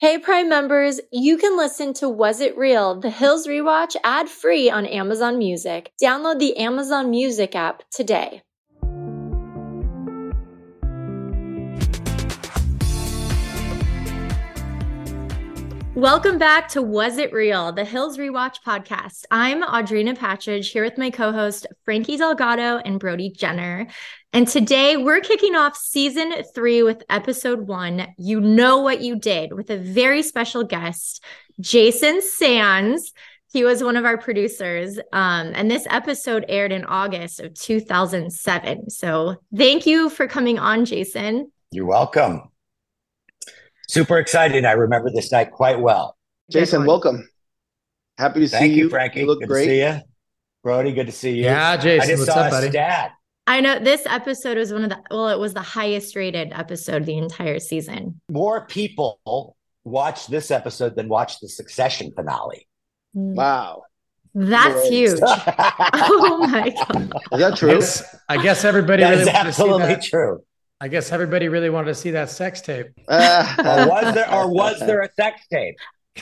Hey Prime members, you can listen to Was It Real? The Hills Rewatch ad-free on Amazon Music. Download the Amazon Music app today. Welcome back to Was It Real? The Hills Rewatch podcast. I'm Audrina Patridge here with my co-host Frankie Delgado and Brody Jenner. And today we're kicking off season 3 with episode 1, You Know What You Did, with a very special guest, Jason Sands. He was one of our producers. And this episode aired in August of 2007. So thank you for coming on, Jason. You're welcome. Super excited. I remember this night quite well. Jason, welcome. Happy to see you. Thank you, Frankie. You look good great. To see you. Brody, good to see you. Yeah, Jason, I just what's saw up, buddy? a stat. I know this episode was it was the highest rated episode the entire season. More people watched this episode than watched the Succession finale. Wow. That's huge. Oh my God. Is that true? I guess everybody That really is wanted to see absolutely that. true. I guess everybody really wanted to see that sex tape. Or was there a sex tape?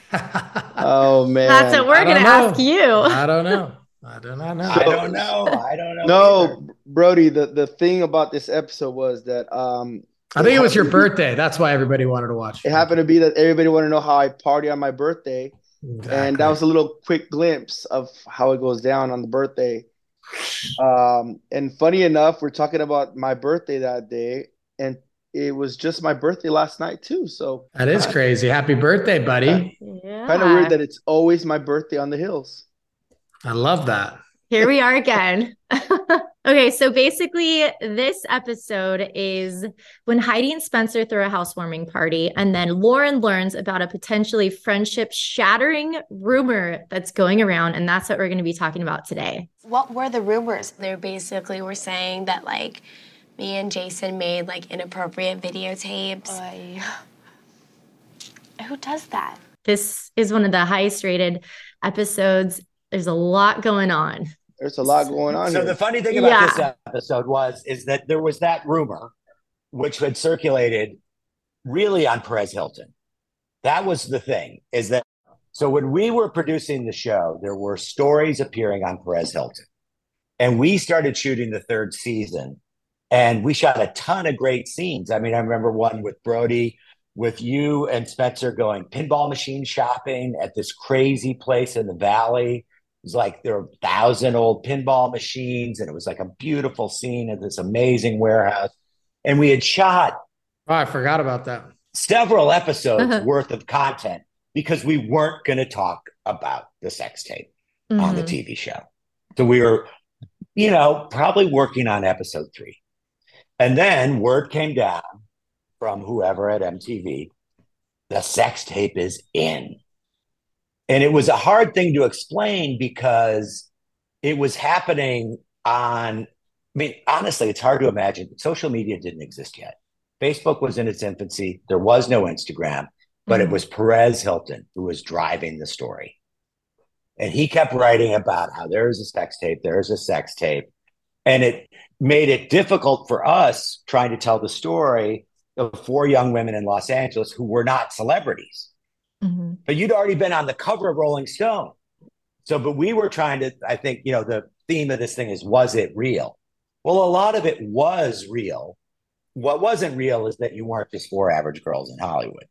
Oh, man. That's what we're going to ask you. I don't know. I do not know. I don't know. No, either. Brody, the thing about this episode was that I think it was your birthday. That's why everybody wanted to watch. it happened to be that everybody wanted to know how I party on my birthday. Exactly. And that was a little quick glimpse of how it goes down on the birthday. And funny enough, we're talking about my birthday that day, and it was just my birthday last night too. So That is crazy. Happy birthday, buddy. Yeah. kind of weird that it's always my birthday on the hills. I love that. Here we are again. Okay, so basically this episode is when Heidi and Spencer throw a housewarming party, and then Lauren learns about a potentially friendship-shattering rumor that's going around, and that's what we're going to be talking about today. What were the rumors? They basically were saying that, like, me and Jason made, like, inappropriate videotapes. Who does that? This is one of the highest rated episodes. There's a lot going on. There's a lot going on So here. the funny thing about this episode is that there was that rumor which had circulated really on Perez Hilton. That was the thing, is that so when we were producing the show, there were stories appearing on Perez Hilton. And we started shooting the 3rd season, and we shot a ton of great scenes. I mean, I remember one with Brody, with you and Spencer going pinball machine shopping at this crazy place in the valley. It was like there were 1,000 old pinball machines, and it was like a beautiful scene at this amazing warehouse. And we had shot Oh, I forgot about that. several episodes worth of content because we weren't going to talk about the sex tape on the TV show. So we were, probably working on episode 3. And then word came down from whoever at MTV, the sex tape is in. And it was a hard thing to explain because it was happening honestly, it's hard to imagine. Social media didn't exist yet. Facebook was in its infancy. There was no Instagram, but it was Perez Hilton who was driving the story. And he kept writing about how there's a sex tape. And it made it difficult for us trying to tell the story of 4 young women in Los Angeles who were not celebrities. But you'd already been on the cover of Rolling Stone. But we were trying to, I think, the theme of this thing is, was it real? Well, a lot of it was real. What wasn't real is that you weren't just 4 average girls in Hollywood,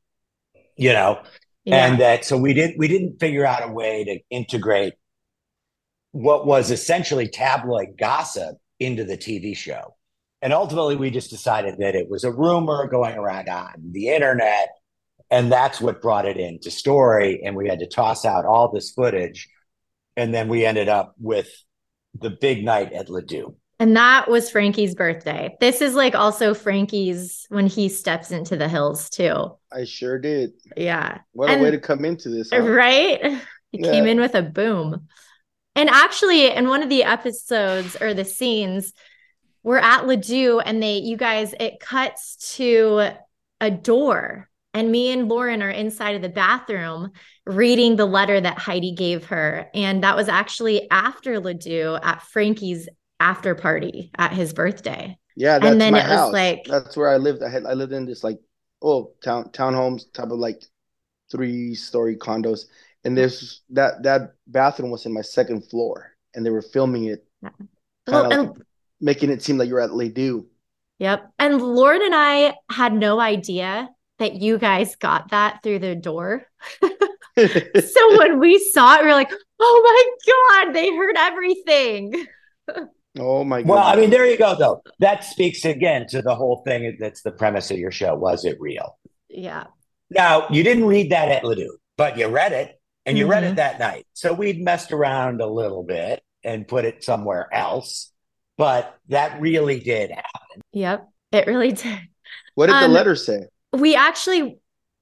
and that, so we didn't figure out a way to integrate what was essentially tabloid gossip into the TV show. And ultimately we just decided that it was a rumor going around on the internet. And that's what brought it into story. And we had to toss out all this footage. And then we ended up with the big night at Ledoux. And that was Frankie's birthday. This is like also Frankie's when he steps into the hills too. I sure did. Yeah. What a way to come into this, huh? Right? He came in with a boom. And actually, in one of the episodes or the scenes, we're at Ledoux and it cuts to a door. And me and Lauren are inside of the bathroom reading the letter that Heidi gave her. And that was actually after Ledoux at Frankie's after party at his birthday. Yeah, that's and then my it was house. like, That's where I lived. I lived in this like townhomes type of like 3-story condos, and there's that bathroom was in my second floor, and they were filming it, kind of making it seem like you're at Ledoux. Yep. And Lauren and I had no idea that you guys got that through the door. So when we saw it, we were like, oh my God, they heard everything. Oh my God. Well, I mean, there you go, though. That speaks again to the whole thing. That's the premise of your show. Was it real? Yeah. Now, you didn't read that at Ledoux, but you read it, and you read it that night. So we'd messed around a little bit and put it somewhere else, but that really did happen. Yep, it really did. What did the letter say? We actually,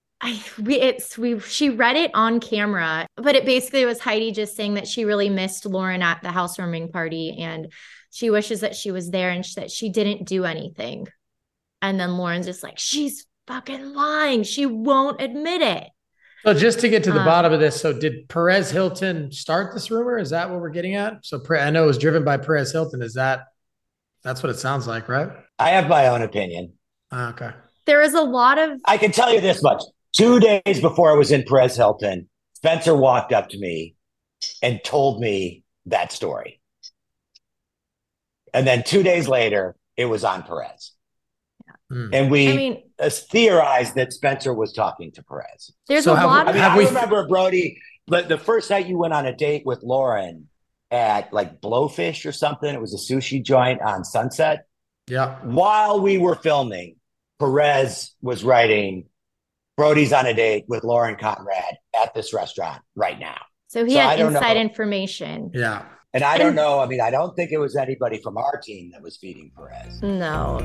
she read it on camera, but it basically was Heidi just saying that she really missed Lauren at the housewarming party, and she wishes that she was there and that she didn't do anything. And then Lauren's just like, she's fucking lying. She won't admit it. So just to get to the bottom of this, so did Perez Hilton start this rumor? Is that what we're getting at? So I know it was driven by Perez Hilton. That's what it sounds like, right? I have my own opinion. Okay. There is a lot of... I can tell you this much. 2 days before I was in Perez Hilton, Spencer walked up to me and told me that story. And then 2 days later, it was on Perez. And we theorized that Spencer was talking to Perez. There's a lot of... I remember, Brody, the first night you went on a date with Lauren at like Blowfish or something. It was a sushi joint on Sunset. Yeah. While we were filming, Perez was writing, Brody's on a date with Lauren Conrad at this restaurant right now. So he had inside information. Yeah. And I don't know. I mean, I don't think it was anybody from our team that was feeding Perez. No.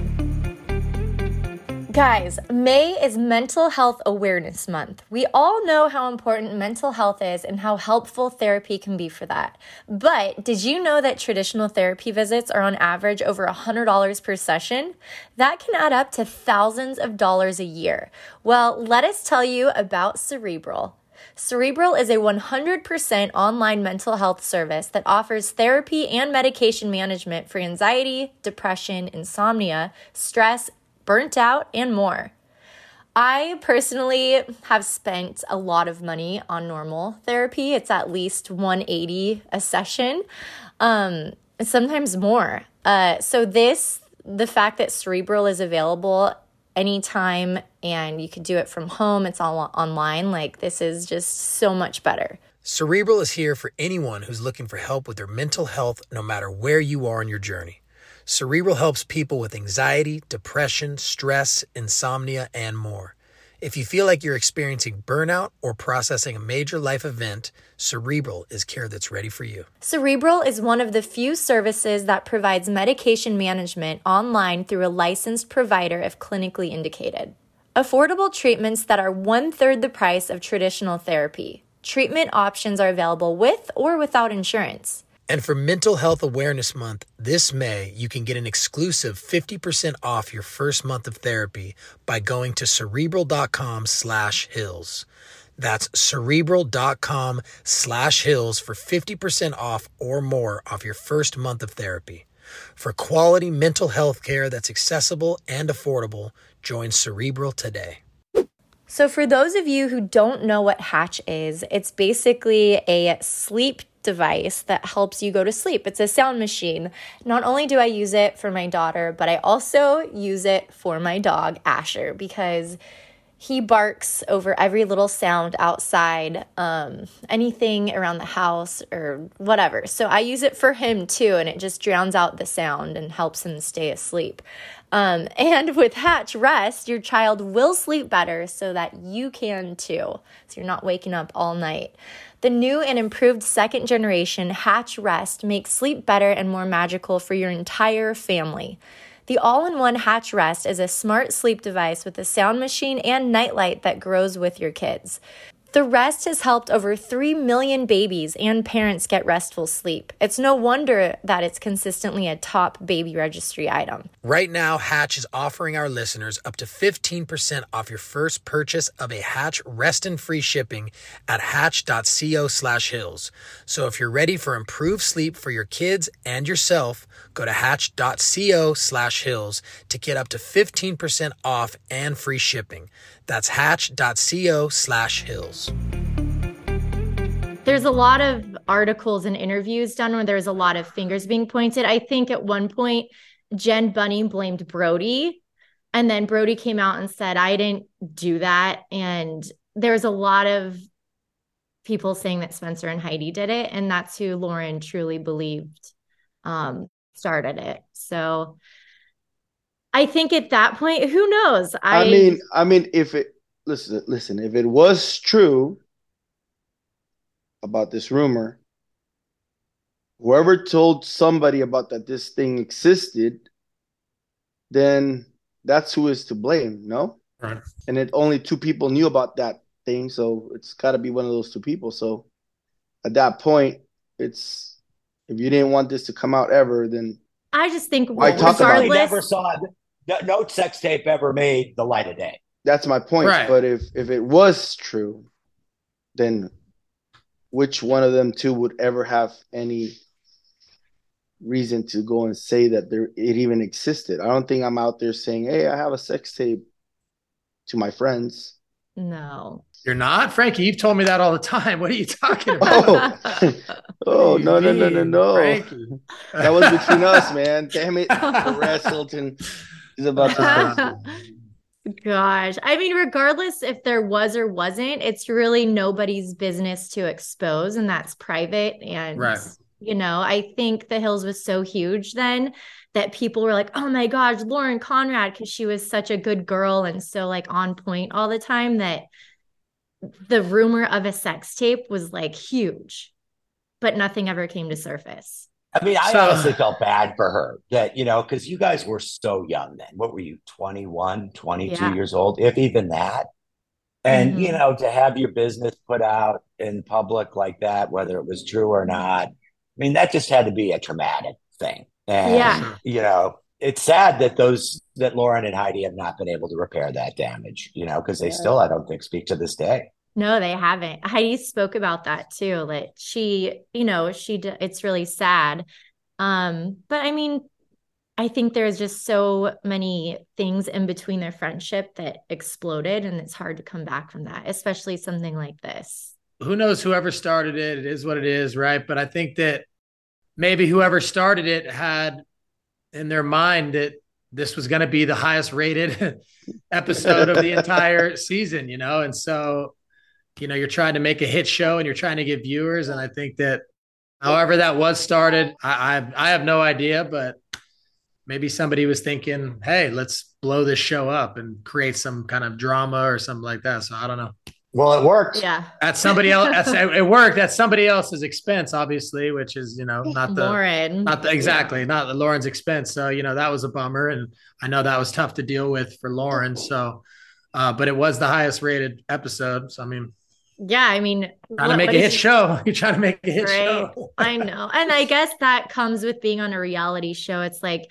Guys, May is Mental Health Awareness Month. We all know how important mental health is and how helpful therapy can be for that. But did you know that traditional therapy visits are on average over $100 per session? That can add up to thousands of dollars a year. Well, let us tell you about Cerebral. Cerebral is a 100% online mental health service that offers therapy and medication management for anxiety, depression, insomnia, stress, burnt out, and more. I personally have spent a lot of money on normal therapy. It's at least $180 a session, sometimes more. So the fact that Cerebral is available anytime and you can do it from home, it's all online, like this is just so much better. Cerebral is here for anyone who's looking for help with their mental health, no matter where you are in your journey. Cerebral helps people with anxiety, depression, stress, insomnia, and more. If you feel like you're experiencing burnout or processing a major life event, Cerebral is care that's ready for you. Cerebral is one of the few services that provides medication management online through a licensed provider if clinically indicated. Affordable treatments that are 1/3 the price of traditional therapy. Treatment options are available with or without insurance. And for Mental Health Awareness Month, this May, you can get an exclusive 50% off your first month of therapy by going to Cerebral.com/hills. That's Cerebral.com/hills for 50% off or more off your first month of therapy. For quality mental health care that's accessible and affordable, join Cerebral today. So for those of you who don't know what Hatch is, it's basically a sleep device that helps you go to sleep. It's a sound machine. Not only do I use it for my daughter, but I also use it for my dog, Asher, because he barks over every little sound outside, anything around the house or whatever. So I use it for him too, and it just drowns out the sound and helps him stay asleep. And with Hatch Rest, your child will sleep better so that you can too. So you're not waking up all night. The new and improved second generation Hatch Rest makes sleep better and more magical for your entire family. The all-in-one Hatch Rest is a smart sleep device with a sound machine and nightlight that grows with your kids. The Rest has helped over 3 million babies and parents get restful sleep. It's no wonder that it's consistently a top baby registry item. Right now, Hatch is offering our listeners up to 15% off your first purchase of a Hatch Rest and free shipping at hatch.co/hills. So if you're ready for improved sleep for your kids and yourself, go to hatch.co/hills to get up to 15% off and free shipping. That's hatch.co/hills. There's a lot of articles and interviews done where there's a lot of fingers being pointed. I think at one point, Jen Bunny blamed Brody, and then Brody came out and said, I didn't do that. And there's a lot of people saying that Spencer and Heidi did it, and that's who Lauren truly believed started it. So I think at that point, who knows? I mean, if it listen, if it was true about this rumor, whoever told somebody about that this thing existed, then that's who is to blame, no? Right. And only 2 people knew about that thing, so it's got to be one of those 2 people. So at that point, if you didn't want this to come out ever, then I just think why talk about it? We never saw no sex tape ever made the light of day. That's my point. Right. But if it was true, then which one of them 2 would ever have any reason to go and say that it even existed? I don't think I'm out there saying, hey, I have a sex tape to my friends. no. You're not, Frankie. You've told me that all the time. What are you talking about? Oh, no. Frankie. That was between us, man. Damn it. Perez Hilton is about to Gosh. I mean, regardless if there was or wasn't, it's really nobody's business to expose, and that's private. And, Right. I think The Hills was so huge then that people were like, oh my gosh, Lauren Conrad, because she was such a good girl and so like on point all the time, that the rumor of a sex tape was like huge, but nothing ever came to surface. I mean, I honestly felt bad for her that, because you guys were so young then. What were you, 21, 22 years old, if even that? And, to have your business put out in public like that, whether it was true or not, I mean, that just had to be a traumatic thing. And, it's sad that Lauren and Heidi have not been able to repair that damage, because they still, I don't think, speak to this day. No, they haven't. Heidi spoke about that too. Like it's really sad. But I mean, I think there's just so many things in between their friendship that exploded, and it's hard to come back from that, especially something like this. Who knows whoever started it? It is what it is, right? But I think that maybe whoever started it had in their mind that this was going to be the highest rated episode of the entire season, and so you're trying to make a hit show and you're trying to get viewers. And I think that however that was started, I have no idea, but maybe somebody was thinking, hey, let's blow this show up and create some kind of drama or something like that. So I don't know. Well, it worked. Yeah. At somebody else, it worked at somebody else's expense, obviously, which is, not Lauren. Exactly, not the Lauren's expense. So, that was a bummer. And I know that was tough to deal with for Lauren. So, but it was the highest rated episode. So, I mean, yeah, I mean, trying to make a hit show. You're trying to make a hit show. I know. And I guess that comes with being on a reality show. It's like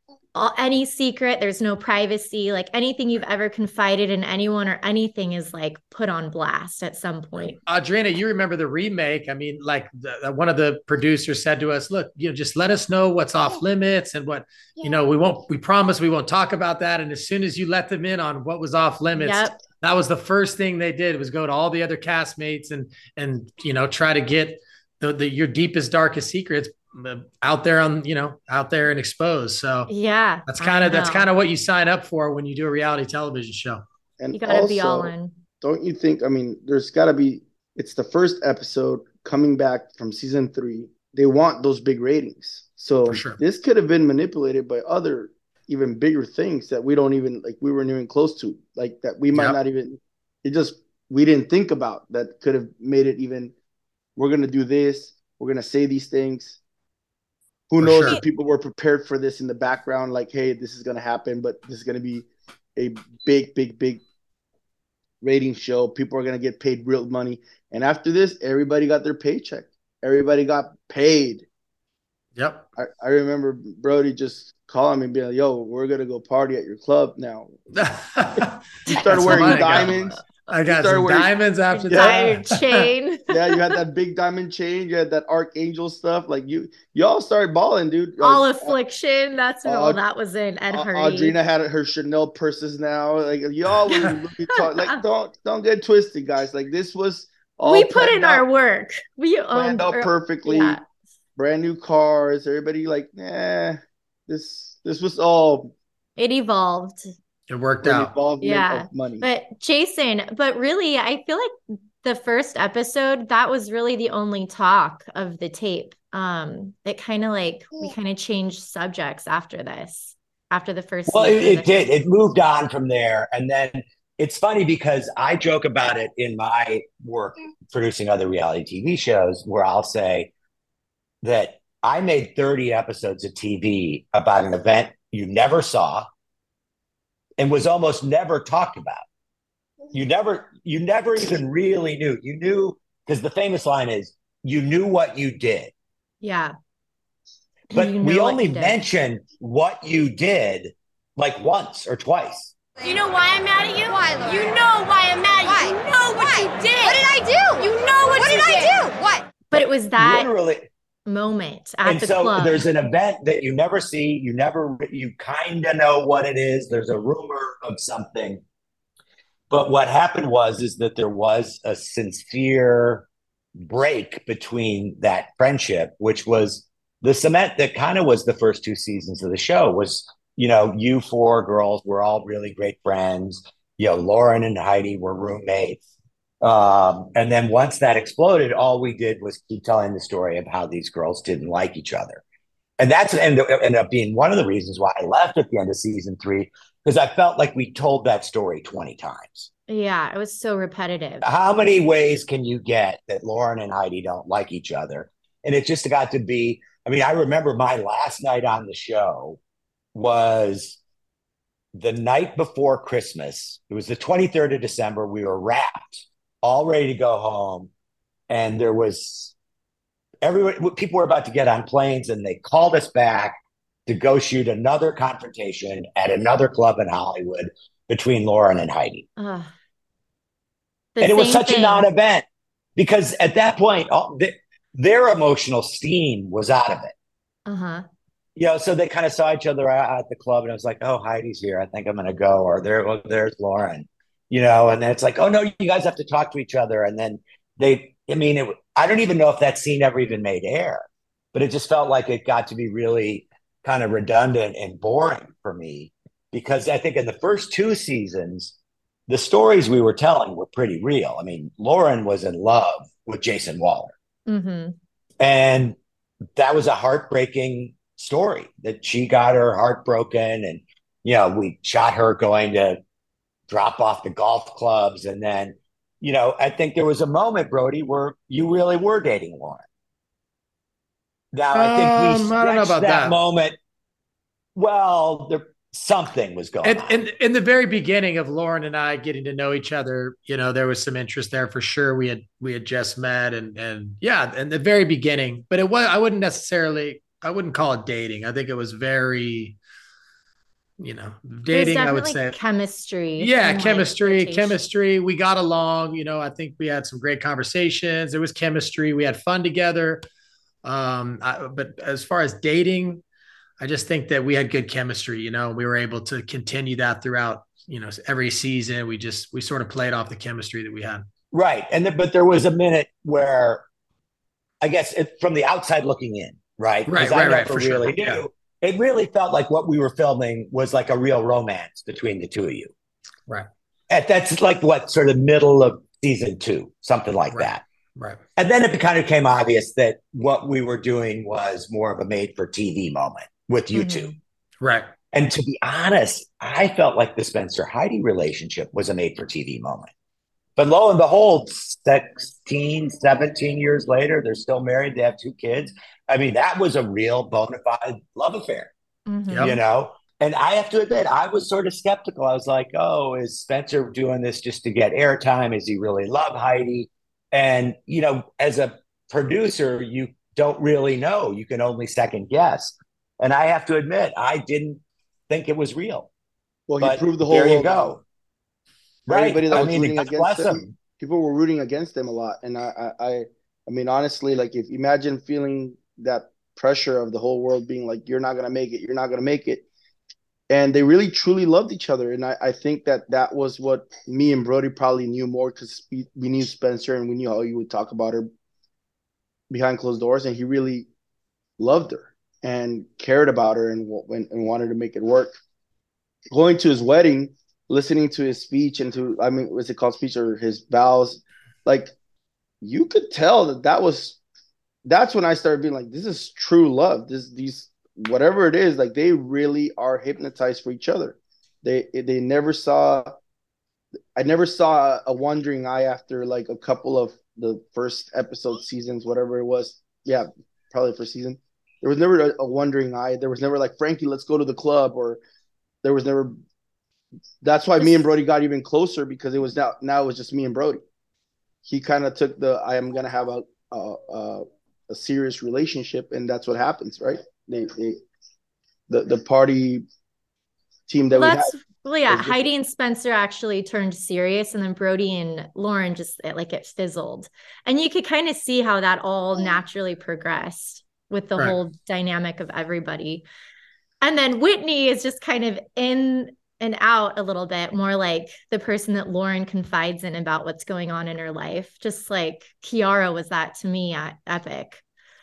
any secret, there's no privacy. Like anything you've ever confided in anyone or anything is like put on blast at some point. Audrina, you remember the remake? I mean, like one of the producers said to us, look, just let us know what's off limits and what, we promise we won't talk about that. And as soon as you let them in on what was off limits, that was the first thing they did, was go to all the other castmates and try to get your deepest, darkest secrets out there out there and exposed. So yeah, that's kind of what you sign up for when you do a reality television show. And you gotta be all in. Don't you think? I mean, there's gotta be. It's the first episode coming back from season 3. They want those big ratings, so for sure. This could have been manipulated by other even bigger things that we don't even we weren't even close to, like that we might not even. We didn't think about that could have made it even. We're gonna do this. We're gonna say these things. Who knows if people were prepared for this in the background, like, hey, this is going to happen, but this is going to be a big, big, big rating show. People are going to get paid real money. And after this, everybody got their paycheck. Everybody got paid. Yep. I remember Brody just calling me and being like, yo, we're going to go party at your club now. You started wearing diamonds. I got Started some wearing- diamonds after Diamond that. chain. Yeah, you had that big diamond chain. You had that archangel stuff. Like y'all started balling, dude. All Affliction. That's when all Aud- that was in. Ed Hardy. Audrina had her Chanel purses now. Like y'all were Louis Vuitton. Like don't get twisted, guys. Like this was all We put in planned our out, work. We planned out perfectly. Yeah. Brand new cars. Everybody like, this was all It evolved. It worked for the out. involvement Yeah. of money. But Jason, but really, I feel like the first episode, that was really the only talk of the tape. It kind of like we kind of changed subjects after this, after the first Well, season. it did. It moved on from there. And then it's funny because I joke about it in my work producing other reality TV shows where I'll say that I made 30 episodes of TV about an event you never saw and was almost never talked about. You never even really knew. You knew because the famous line is, you knew what you did. Yeah. But You know we what only you did. mentioned what you did like once or twice. You know why I'm mad at you? Why, Laura? You know why I'm mad at you. Why? You know what Why? you did. What did I do? You know what you did did. I do? What? But it was that Literally. moment at And the so club. there's an event that you never see. You kind of know what it is. There's a rumor of something. But what happened is that there was a sincere break between that friendship, which was the cement that kind of was the first two seasons of the show was, you four girls were all really great friends. Lauren and Heidi were roommates. And then once that exploded, all we did was keep telling the story of how these girls didn't like each other. And that's ended up being one of the reasons why I left at the end of season 3, because I felt like we told that story 20 times. Yeah, it was so repetitive. How many ways can you get that Lauren and Heidi don't like each other? And it just got to be, I remember my last night on the show was the night before Christmas. It was the 23rd of December. We were wrapped, all ready to go home. And there was people were about to get on planes and they called us back to go shoot another confrontation at another club in Hollywood between Lauren and Heidi. Ugh. And it was such a non-event because at that point, their emotional steam was out of it. Uh-huh. So they kind of saw each other at the club and I was like, oh, Heidi's here. I think I'm going to go. Or there's Lauren, and then it's like, oh, no, you guys have to talk to each other. And then I don't even know if that scene ever even made air, but it just felt like it got to be really kind of redundant and boring for me because I think in the first 2 seasons, the stories we were telling were pretty real. Lauren was in love with Jason Waller. Mm-hmm. And that was a heartbreaking story that she got her heart broken. And, we shot her going to drop off the golf clubs. And then, I think there was a moment, Brody, where you really were dating Lauren. Now, I think we I don't know about that moment. Well, something was going on. In the very beginning of Lauren and I getting to know each other, there was some interest there for sure. We had just met and yeah, in the very beginning, but I wouldn't call it dating. I think it was very, dating, I would say chemistry. Yeah. Chemistry. We got along, I think we had some great conversations. There was chemistry. We had fun together. But as far as dating, I just think that we had good chemistry, we were able to continue that throughout, every season. We sort of played off the chemistry that we had. Right. But there was a minute where I guess from the outside looking in, right? Right. For really sure. Yeah. It really felt like what we were filming was like a real romance between the two of you. Right. That's like what sort of middle of season 2, something like that. Right. And then it kind of became obvious that what we were doing was more of a made for TV moment with you two. Right. And to be honest, I felt like the Spencer Heidi relationship was a made for TV moment. But lo and behold, 16, 17 years later, they're still married. They have 2 kids. That was a real bona fide love affair, Mm-hmm. And I have to admit, I was sort of skeptical. I was like, oh, is Spencer doing this just to get airtime? Is he really love Heidi? And, as a producer, you don't really know. You can only second guess. And I have to admit, I didn't think it was real. Well, But he proved the whole there you world go. Everybody that I was mean, rooting God against bless them, him. people were rooting against them a lot. And I mean, honestly, like if imagine feeling that pressure of the whole world being like, you're not gonna make it, you're not gonna make it. And they really truly loved each other. And I think that was what me and Brody probably knew more because we knew Spencer and we knew how he would talk about her behind closed doors. And he really loved her and cared about her and wanted to make it work. Going to his wedding, listening to his speech and I mean, what's it called, speech or his vows, like you could tell that's when I started being like, this is true love. These whatever it is, like they really are hypnotized for each other. They never saw. I never saw a wandering eye after like a couple of the first episode seasons, whatever it was. Yeah, probably first season. There was never a wandering eye. There was never like, Frankie, let's go to the club, or there was never. That's why me and Brody got even closer because it was now it was just me and Brody. He kind of took I am gonna have a serious relationship, and that's what happens, right? The party team that we had. Well, yeah, Heidi and Spencer actually turned serious, and then Brody and Lauren just it fizzled. And you could kind of see how that all naturally progressed with the whole dynamic of everybody. And then Whitney is just kind of in and out a little bit, more like the person that Lauren confides in about what's going on in her life. Just like Kiara was that to me at Epic.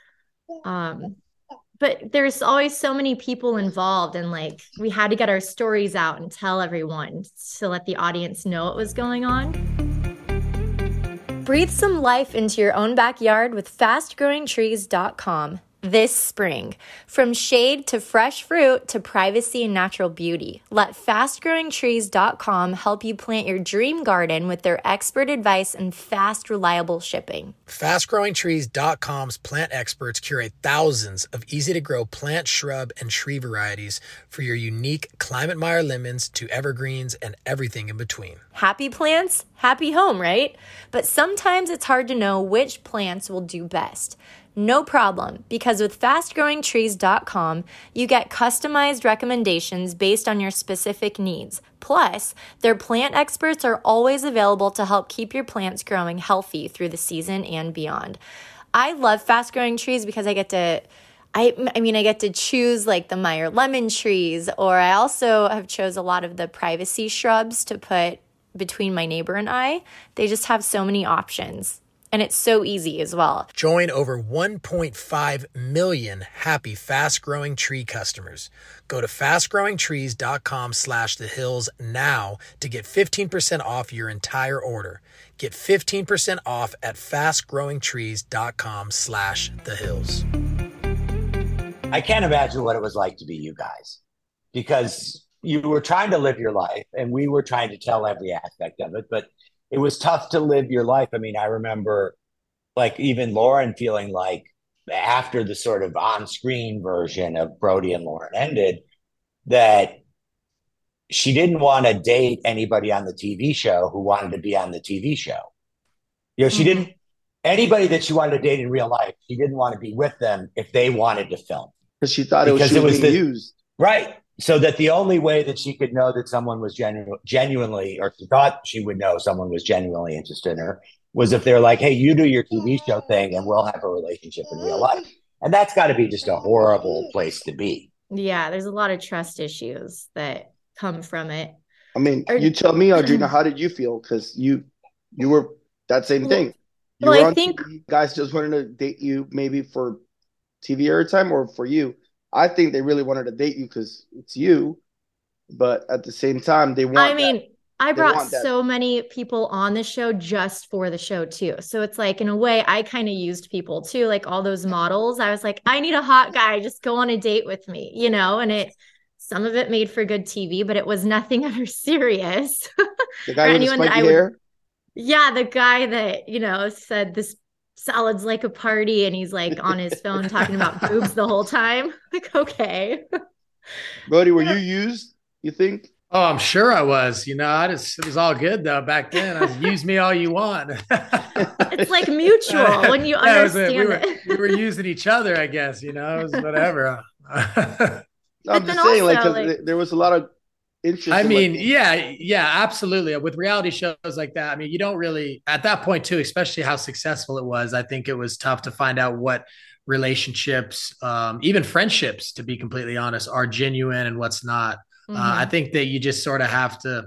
But there's always so many people involved, and like we had to get our stories out and tell everyone to let the audience know what was going on. Breathe some life into your own backyard with fastgrowingtrees.com. This spring, from shade to fresh fruit to privacy and natural beauty, let fastgrowingtrees.com help you plant your dream garden with their expert advice and fast, reliable shipping. Fastgrowingtrees.com's plant experts curate thousands of easy-to-grow plant, shrub, and tree varieties for your unique Climate Meyer lemons to evergreens and everything in between. Happy plants, happy home, right? But sometimes it's hard to know which plants will do best. No problem, because with fastgrowingtrees.com, you get customized recommendations based on your specific needs. Plus, their plant experts are always available to help keep your plants growing healthy through the season and beyond. I love Fast Growing Trees because I get to choose like the Meyer lemon trees, or I also have chose a lot of the privacy shrubs to put between my neighbor and I. They just have so many options. And it's so easy as well. Join over 1.5 million happy Fast Growing Tree customers. Go to fastgrowingtrees.com/thehills now to get 15% off your entire order. Get 15% off at fastgrowingtrees.com/thehills. I can't imagine what it was like to be you guys, because you were trying to live your life and we were trying to tell every aspect of it, but it was tough to live your life. I mean, I remember like even Lauren feeling like after the sort of on-screen version of Brody and Lauren ended, that she didn't want to date anybody on the TV show who wanted to be on the TV show. You know, she didn't, anybody that she wanted to date in real life, she didn't want to be with them if they wanted to film. Because she thought it was being used. Right. So that the only way that she could know that someone was genuinely, or she thought she would know someone was genuinely interested in her, was if they're like, hey, you do your TV show thing and we'll have a relationship in real life. And that's got to be just a horrible place to be. Yeah, there's a lot of trust issues that come from it. I mean, you tell me, Audrina, how did you feel? Because you were that same thing. I think TV, guys just wanted to date you maybe for TV airtime or for you. I think they really wanted to date you because it's you, but at the same time, they want. I brought so many people on the show just for the show too. So it's like, in a way, I kind of used people too, like all those models. I was like, I need a hot guy, just go on a date with me, you know. And some of it made for good TV, but it was nothing ever serious. The guy with the spiky hair. Yeah, the guy that said this salad's like a party, and he's like on his phone talking about boobs the whole time. Like, okay. Brody, were you used, you think? Oh, I'm sure I was. It was all good though back then. I was, use me all you want. It's like mutual when you understand it. We were using each other, I guess. It was whatever. I'm just saying, like there was a lot of interesting. I mean, yeah, absolutely. With reality shows like that, I mean, you don't really, at that point too, especially how successful it was, I think it was tough to find out what relationships, even friendships, to be completely honest, are genuine and what's not. I think that you just sort of have to,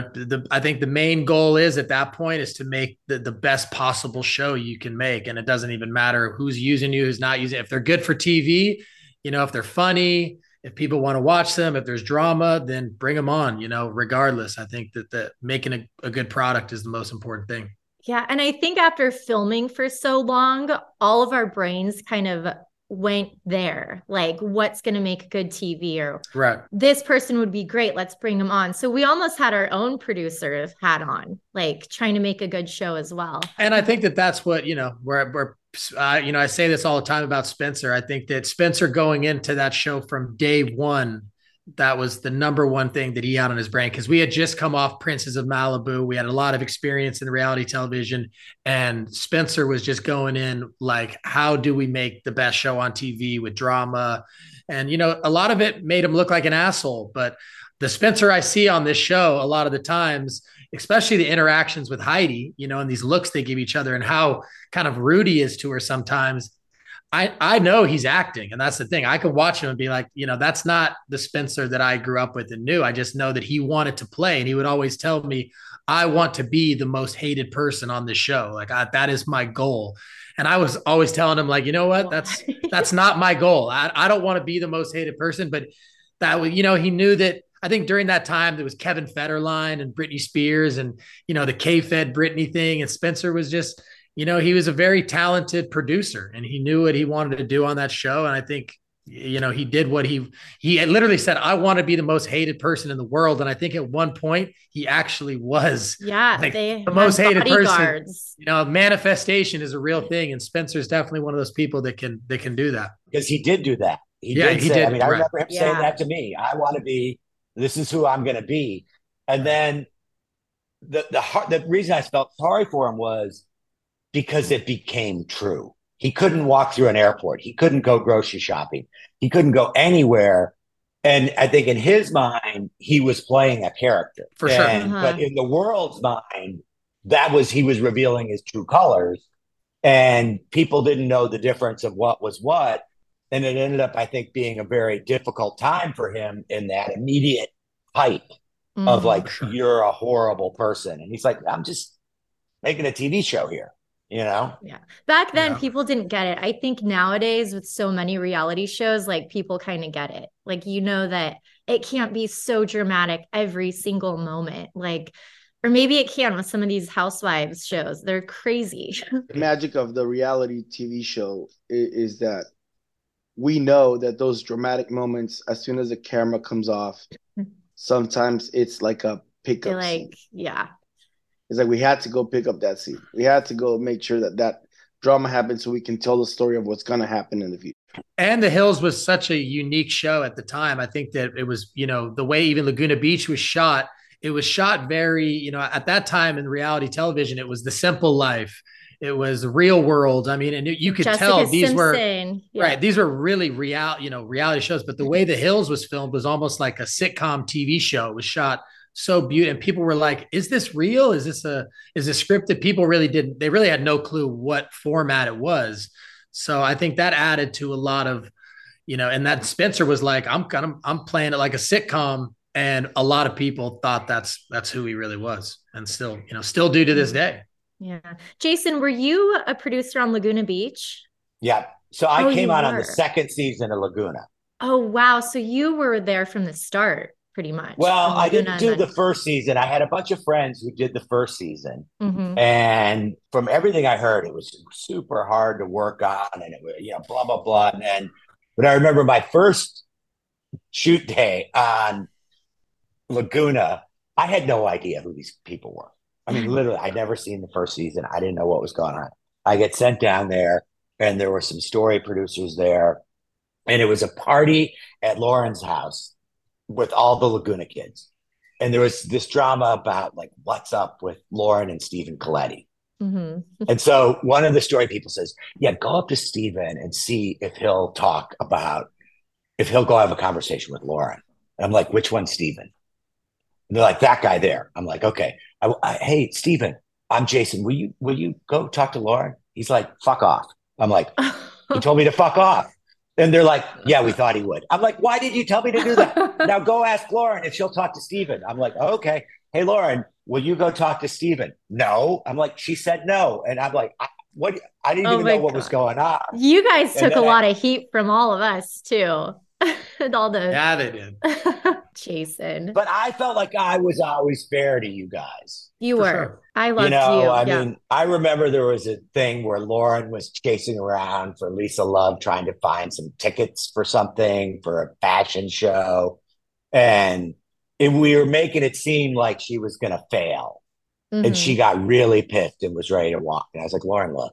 I think the main goal is at that point is to make the best possible show you can make. And it doesn't even matter who's using you, who's not using it. If they're good for TV, if they're funny, if people want to watch them, if there's drama, then bring them on, regardless. I think that making a good product is the most important thing. Yeah. And I think after filming for so long, all of our brains kind of went there, like what's going to make good TV, or right, this person would be great, let's bring them on. So we almost had our own producer hat on, like trying to make a good show as well. And I think that's what, we're I say this all the time about Spencer. I think that Spencer going into that show from day one, that was the number one thing that he had on his brain, because we had just come off Princes of Malibu. We had a lot of experience in reality television, and Spencer was just going in like, how do we make the best show on TV with drama? And, a lot of it made him look like an asshole, but the Spencer I see on this show, a lot of the times, especially the interactions with Heidi, and these looks they give each other and how kind of rude he is to her sometimes, I know he's acting. And that's the thing. I could watch him and be like, that's not the Spencer that I grew up with and knew. I just know that he wanted to play. And he would always tell me, I want to be the most hated person on the show. Like that is my goal. And I was always telling him, like, you know what, that's not my goal. I don't want to be the most hated person, but that, he knew that. I think during that time there was Kevin Federline and Britney Spears and, the K-Fed Britney thing. And Spencer was just, he was a very talented producer and he knew what he wanted to do on that show. And I think, he did what he literally said, I want to be the most hated person in the world. And I think at one point he actually was the most hated person. Manifestation is a real thing. And Spencer's definitely one of those people that can do that. Because he did do that. He did. I mean, I remember him saying that to me. I want to be, this is who I'm going to be. And then the reason I felt sorry for him was because it became true. He couldn't walk through an airport. He couldn't go grocery shopping. He couldn't go anywhere. And I think in his mind, he was playing a character. For sure. But in the world's mind, he was revealing his true colors. And people didn't know the difference of what was what. And it ended up, I think, being a very difficult time for him in that immediate hype of like, you're a horrible person. And he's like, I'm just making a TV show here, Yeah. Back then, people didn't get it. I think nowadays with so many reality shows, like people kind of get it. Like, that it can't be so dramatic every single moment. Like, or maybe it can with some of these housewives shows. They're crazy. The magic of the reality TV show is that we know that those dramatic moments, as soon as the camera comes off, sometimes it's like a pickup scene. It's like we had to go pick up that scene. We had to go make sure that drama happens so we can tell the story of what's going to happen in the future. And The Hills was such a unique show at the time. I think that it was, the way even Laguna Beach was shot, it was shot very, at that time in reality television, it was The Simple Life. It was Real World. I mean, and you could tell these were right. These were really reality shows. But the way The Hills was filmed was almost like a sitcom TV show. It was shot so beautiful, and people were like, "Is this real? Is this scripted?" People really didn't. They really had no clue what format it was. So I think that added to a lot of, and that Spencer was like, "I'm playing it like a sitcom." And a lot of people thought that's who he really was, and still do to this day. Yeah. Jason, were you a producer on Laguna Beach? Yeah. So I came out on the second season of Laguna. Oh, wow. So you were there from the start, pretty much. Well, I didn't do the first season. I had a bunch of friends who did the first season. And from everything I heard, it was super hard to work on, and it was, blah, blah, blah. But I remember my first shoot day on Laguna, I had no idea who these people were. I mean, literally, I'd never seen the first season. I didn't know what was going on. I get sent down there, and there were some story producers there. And it was a party at Lauren's house with all the Laguna kids. And there was this drama about, like, what's up with Lauren and Stephen Colletti. And so one of the story people says, yeah, go up to Stephen and see if he'll go have a conversation with Lauren. And I'm like, which one's Stephen? And they're like, that guy there. I'm like, okay. Hey, Steven, I'm Jason. Will you go talk to Lauren? He's like, fuck off. I'm like, he told me to fuck off. And they're like, yeah, we thought he would. I'm like, why did you tell me to do that? Now go ask Lauren if she'll talk to Steven. I'm like, oh, okay. Hey, Lauren, will you go talk to Steven? No. I'm like, she said no. And I'm like, what? I didn't even know what was going on. You guys took a lot of heat from all of us too. And all the Yeah, they did. Jason. But I felt like I was always fair to you guys. You were. Sure. I loved you. I mean, I remember there was a thing where Lauren was chasing around for Lisa Love, trying to find some tickets for something for a fashion show. And we were making it seem like she was going to fail. Mm-hmm. And she got really pissed and was ready to walk. And I was like, Lauren, look,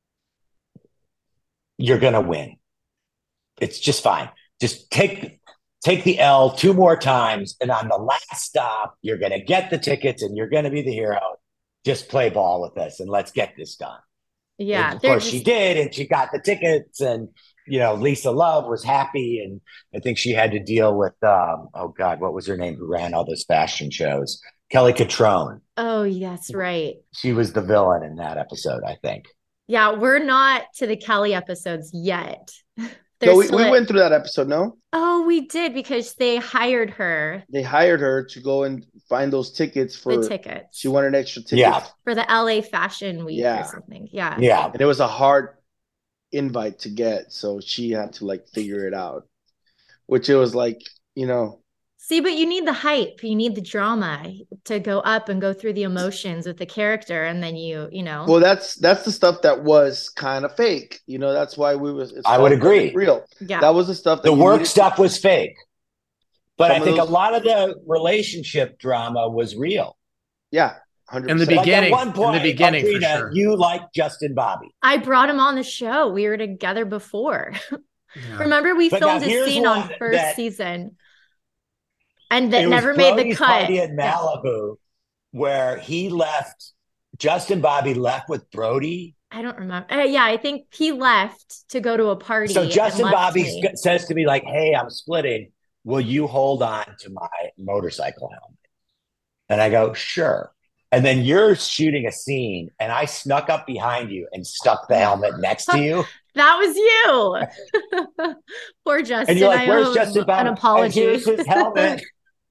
you're going to win. It's just fine. Just take the L 2 more times. And on the last stop, you're going to get the tickets and you're going to be the hero. Just play ball with us and let's get this done. Yeah. And of course she did. And she got the tickets and, Lisa Love was happy. And I think she had to deal with, what was her name? Who ran all those fashion shows? Kelly Catrone. Oh, yes. Right. She was the villain in that episode, I think. Yeah. We're not to the Kelly episodes yet. No, we went through that episode, no? Oh, we did because they hired her. They hired her to go and find those tickets for the tickets. She wanted extra tickets for the LA Fashion Week or something. Yeah. And it was a hard invite to get, so she had to figure it out. Which it was See, but you need the hype. You need the drama to go up and go through the emotions with the character. And then you know. Well, that's the stuff that was kind of fake. That's why I would agree. Real. Yeah. That was the stuff that the work stuff was fake. But I think a lot of the relationship drama was real. Yeah. 100%. In the beginning, at one point, Adrina, for sure. You liked Justin Bobby. I brought him on the show. We were together before. Yeah. Remember, we filmed a scene on first season. And that never made the cut. Party at Malibu, where he left. Justin Bobby left with Brody. I don't remember. I think he left to go to a party. So Justin Bobby says to me, "Hey, I'm splitting. Will you hold on to my motorcycle helmet?" And I go, "Sure." And then you're shooting a scene, and I snuck up behind you and stuck the helmet next to you. That was you. Poor Justin. And you're like, "Where's Justin Bobby?" An apology. And here's his helmet.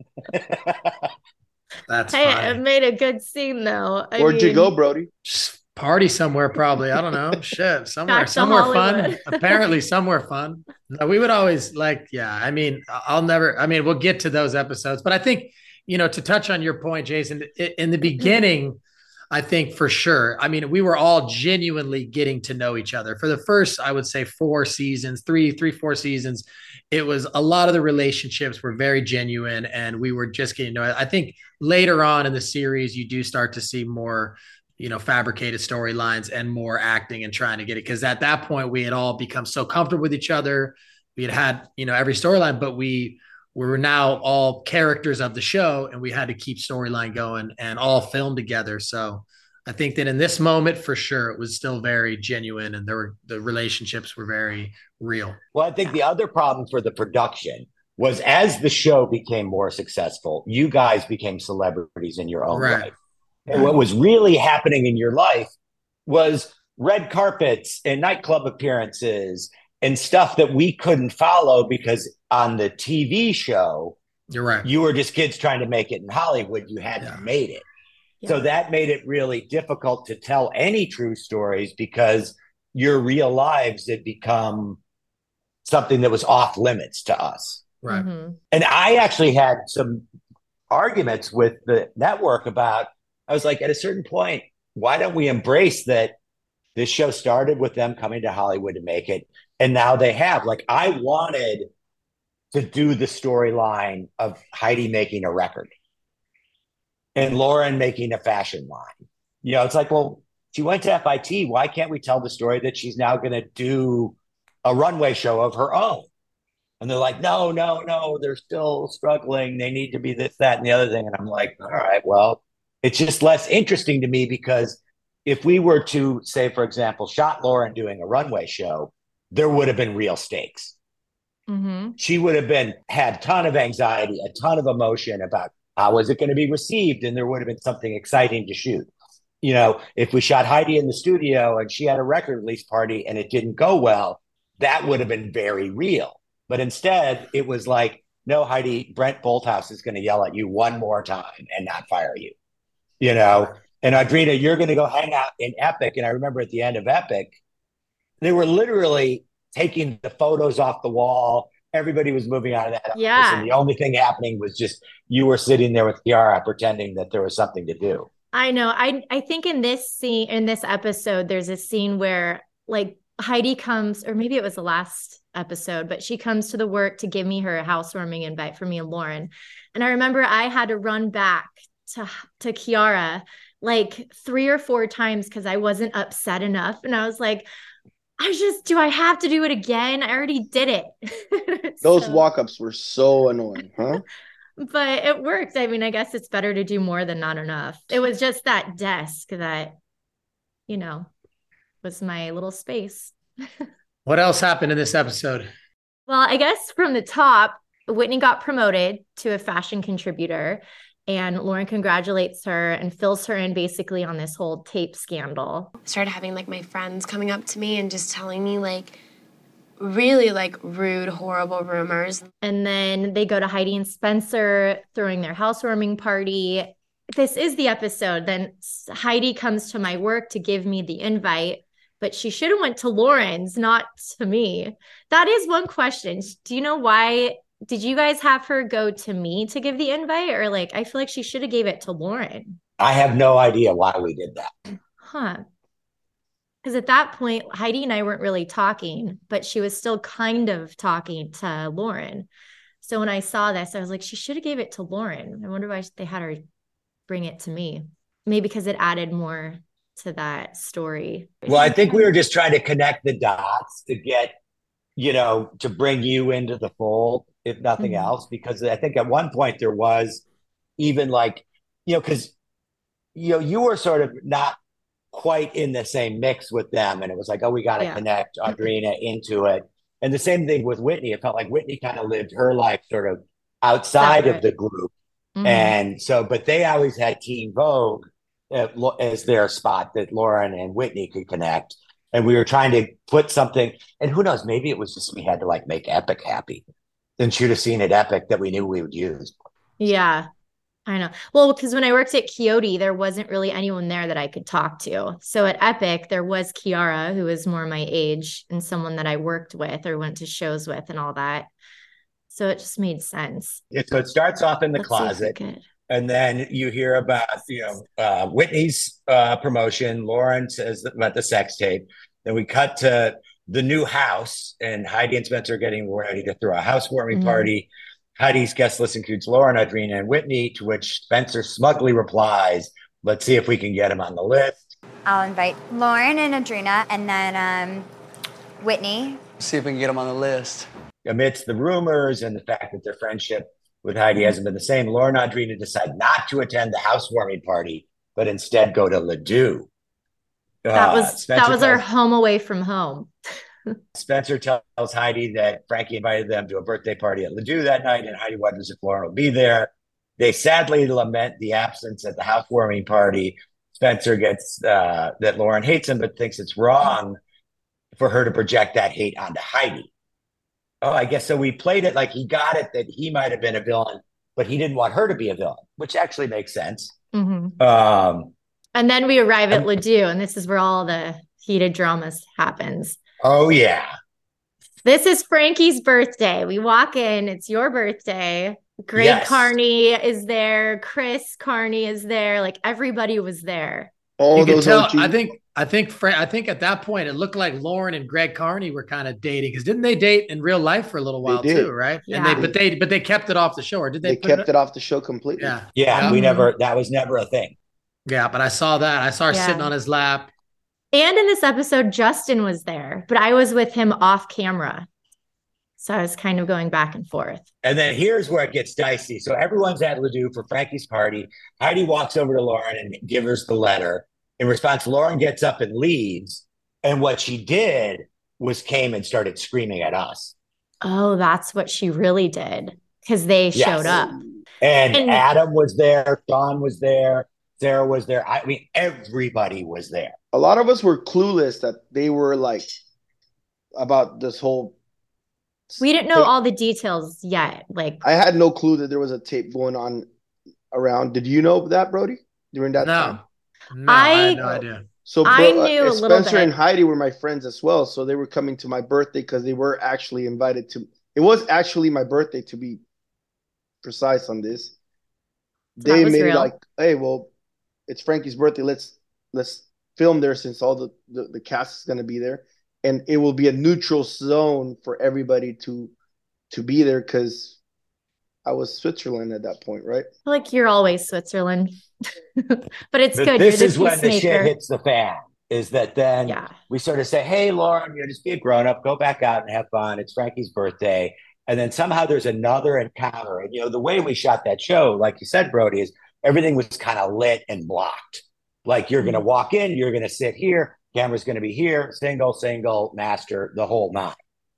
That's Hey, it made a good scene though. Where'd you go, Brody? Just party somewhere, probably. I don't know. Shit, somewhere fun. Apparently, somewhere fun. No, we would always we'll get to those episodes, but I think to touch on your point, Jason, in the beginning. I think for sure. I mean, we were all genuinely getting to know each other for the first, I would say 4 seasons, 4 seasons. It was a lot of the relationships were very genuine and we were just getting to know it. I think later on in the series, you do start to see more, fabricated storylines and more acting and trying to get it. Cause at that point we had all become so comfortable with each other. We had every storyline, but we were now all characters of the show and we had to keep storyline going and all filmed together. So I think that in this moment, for sure, it was still very genuine and the relationships were very real. Well, I think the other problem for the production was as the show became more successful, you guys became celebrities in your own life. And what was really happening in your life was red carpets and nightclub appearances and stuff that we couldn't follow because on the TV show, you're right. You were just kids trying to make it in Hollywood. You hadn't made it. Yeah. So that made it really difficult to tell any true stories because your real lives had become something that was off limits to us. Right. Mm-hmm. And I actually had some arguments with the network about, I was like, at a certain point, why don't we embrace that this show started with them coming to Hollywood to make it? And now they have. I wanted to do the storyline of Heidi making a record and Lauren making a fashion line. It's like, well, she went to FIT. Why can't we tell the story that she's now going to do a runway show of her own? And they're like, no, they're still struggling. They need to be this, that, and the other thing. And I'm like, all right, well, it's just less interesting to me because if we were to say, for example, shot Lauren doing a runway show, there would have been real stakes. Mm-hmm. She would have had a ton of anxiety, a ton of emotion about How was it going to be received? And there would have been something exciting to shoot. You know, if we shot Heidi in the studio and she had a record release party and it didn't go well, that would have been very real. But instead, it was like, no, Heidi, Brent Bolthouse is going to yell at you one more time and not fire you, you know? And Audrina, you're going to go hang out in Epic. And I remember at the end of Epic, they were literally taking the photos off the wall. Everybody was moving out of that office. Yeah. And the only thing happening was just you were sitting there with Kiara pretending that there was something to do. I know. I think in this scene, in this episode, there's a scene where like Heidi comes, or maybe it was the last episode, but she comes to the work to give me her housewarming invite for me and Lauren. And I remember I had to run back to Kiara like 3 or 4 times because I wasn't upset enough. And I was like, do I have to do it again? I already did it. Those walk-ups were so annoying, huh? But it worked. I mean, I guess it's better to do more than not enough. It was just that desk that, you know, was my little space. What else happened in this episode? Well, I guess from the top, Whitney got promoted to a fashion contributor, and Lauren congratulates her and fills her in basically on this whole tape scandal. Started having like my friends coming up to me and just telling me like really like rude, horrible rumors. And then they go to Heidi and Spencer throwing their housewarming party. This is the episode. Then Heidi comes to my work to give me the invite, but she should have went to Lauren's, not to me. That is one question. Do you know why? Did you guys have her go to me to give the invite? Or like, I feel like she should have gave it to Lauren. I have no idea why we did that. Huh. Because at that point, Heidi and I weren't really talking, but she was still kind of talking to Lauren. So when I saw this, I was like, she should have gave it to Lauren. I wonder why they had her bring it to me. Maybe because it added more to that story. Well, I think we were just trying to connect the dots to get, you know, to bring you into the fold, if nothing else, because I think at one point there was even like, you know, because, you know, you were sort of not quite in the same mix with them. And it was like, oh, we got to connect Audrina into it. And the same thing with Whitney. It felt like Whitney kind of lived her life sort of outside of the group. And so, but they always had Teen Vogue as their spot that Lauren and Whitney could connect. And we were trying to put something, and who knows, maybe it was just we had to like make Epic happy. Then shoot a scene at Epic that we knew we would use. Yeah, I know. Well, because when I worked at Coyote, there wasn't really anyone there that I could talk to. So at Epic, there was Kiara, who was more my age and someone that I worked with or went to shows with and all that. So it just made sense. Yeah, so it starts off in the closet. And then you hear about, you know, Whitney's promotion. Lauren says about the sex tape. Then we cut to the new house, and Heidi and Spencer are getting ready to throw a housewarming party. Heidi's guest list includes Lauren, Audrina, and Whitney, to which Spencer smugly replies, let's see if we can get him on the list. I'll invite Lauren and Audrina, and then Whitney. See if we can get him on the list. Amidst the rumors and the fact that their friendship with Heidi hasn't been the same, Lauren and Audrina decide not to attend the housewarming party, but instead go to Ledoux. That was our home away from home. Spencer tells Heidi that Frankie invited them to a birthday party at Ledoux that night, and Heidi wonders if Lauren will be there. They sadly lament the absence at the housewarming party. Spencer gets that Lauren hates him, but thinks it's wrong for her to project that hate onto Heidi. Oh, I guess so. We played it like he got it that he might have been a villain, but he didn't want her to be a villain, which actually makes sense. And then we arrive at Ledoux, and this is where all the heated dramas happens. Oh, yeah. This is Frankie's birthday. We walk in. It's your birthday. Greg Carney is there. Chris Carney is there. Like, everybody was there. All you can those tell. OG. I think at that point it looked like Lauren and Greg Carney were kind of dating, because didn't they date in real life for a little while too, right? Yeah. And they kept it off the show, or did they? They kept it off the show completely. Yeah. That was never a thing. Yeah, but I saw that. I saw her sitting on his lap. And in this episode, Justin was there, but I was with him off camera. So I was kind of going back and forth. And then here's where it gets dicey. So everyone's at Ledoux for Frankie's party. Heidi walks over to Lauren and gives her the letter. In response, Lauren gets up and leaves. And what she did was came and started screaming at us. Oh, that's what she really did, because they showed up. And And- Adam was there, Sean was there, Sarah was there. I mean, everybody was there. A lot of us were clueless that they were like about this whole. We didn't know tape. all the details yet. Like, I had no clue that there was a tape going on around. Did you know that, Brody? During that time? No, I had no idea. So I knew a little Spencer bit. and Heidi were my friends as well. So they were coming to my birthday because they were actually invited to. It was actually my birthday, to be precise on this. That They was made it real. like, hey, well, it's Frankie's birthday. Let's film there since all the cast is going to be there, and it will be a neutral zone for everybody to be there because I was Switzerland at that point, right? I feel like you're always Switzerland, but it's But good. this You're is the when the shit peacemaker. hits the fan. Is that then Yeah. we sort of say, hey, Lauren, just be a grown up, go back out and have fun. It's Frankie's birthday. And then somehow there's another encounter. And, the way we shot that show, like you said, Brody, is everything was kind of lit and blocked. Like you're going to walk in, you're going to sit here, camera's going to be here, single, master, the whole nine.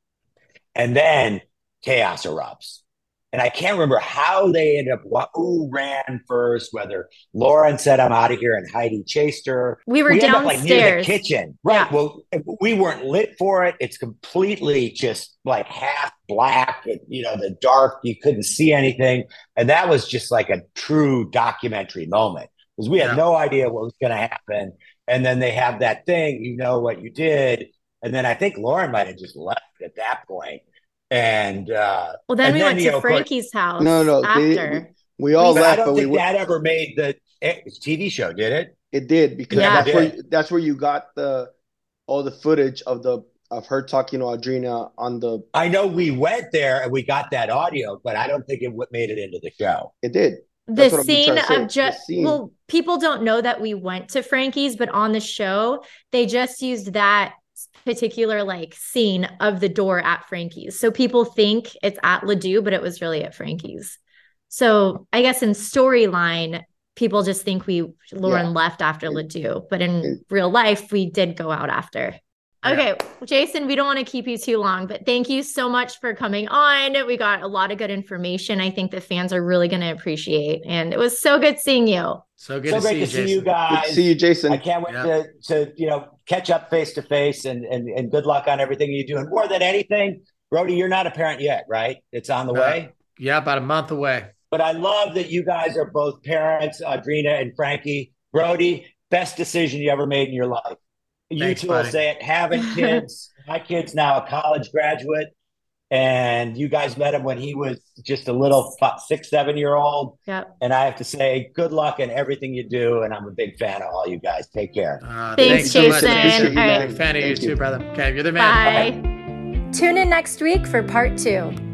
And then chaos erupts. And I can't remember how they ended up, who ran first, whether Lauren said, I'm out of here, and Heidi chased her. We were ended up, like, near the downstairs. kitchen. Right. Yeah. Well, we weren't lit for it. It's completely just like half black, the dark, you couldn't see anything. And that was just like a true documentary moment because we had no idea what was going to happen. And then they have that thing, you know what you did. And then I think Lauren might have just left at that point. And Well, then we went to Frankie's house. No, after. we all but left. I don't but think that ever made the TV show, did it? It did because Yeah. that's where you got all the footage of her talking to Audrina on the. I know we went there and we got that audio, but I don't think it made it into the show. It did. The That's what I'm scene trying to say. of just, well, people don't know that we went to Frankie's, but on the show, they just used that particular like scene of the door at Frankie's. So people think it's at Ledoux, but it was really at Frankie's. So I guess in storyline, people just think Lauren left after Ledoux, but in real life, we did go out after. Okay, Jason, we don't want to keep you too long, but thank you so much for coming on. We got a lot of good information. I think the fans are really going to appreciate, and it was so good seeing you. So good to see you, Jason. See you guys. Good to see you, Jason. I can't wait to catch up face to face, and good luck on everything you do. And more than anything, Brody, you're not a parent yet, right? It's on the way. Yeah, about a month away. But I love that you guys are both parents, Audrina and Frankie. Brody, best decision you ever made in your life. Thanks, you two will buddy. say it. Having kids, my kid's now a college graduate, and you guys met him when he was just a little 6-7-year-old. Yep. And I have to say, good luck in everything you do, and I'm a big fan of all you guys. Take care. Thanks, so much, Jason. Appreciate you, All right. man. Big fan of you Thank you. too, brother. Okay, you're the man. Bye. Tune in next week for part 2.